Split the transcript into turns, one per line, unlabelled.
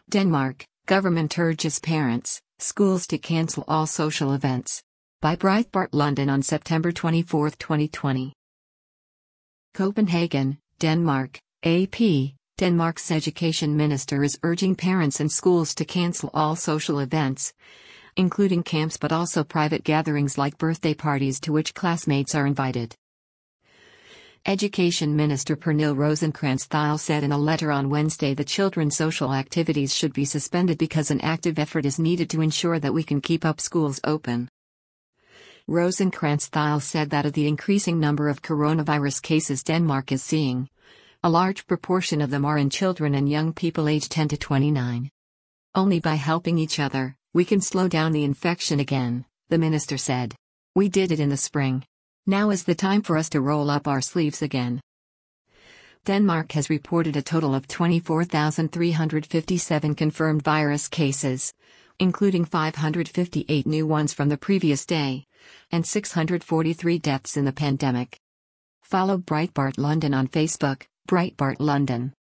Denmark, government urges parents, schools to cancel all social events. By Breitbart London on September 24, 2020. Copenhagen, Denmark, AP. Denmark's education minister is urging parents and schools to cancel all social events, including camps but also private gatherings like birthday parties to which classmates are invited. Education Minister Pernille Rosenkrantz-Theil said in a letter on Wednesday that children's social activities should be suspended because an active effort is needed to ensure that we can keep up schools open. Rosenkrantz-Theil said that of the increasing number of coronavirus cases Denmark is seeing, a large proportion of them are in children and young people aged 10 to 29. Only by helping each other, we can slow down the infection again, the minister said. We did it in the spring. Now is the time for us to roll up our sleeves again. Denmark has reported a total of 24,357 confirmed virus cases, including 558 new ones from the previous day, and 643 deaths in the pandemic. Follow Breitbart London on Facebook, Breitbart London.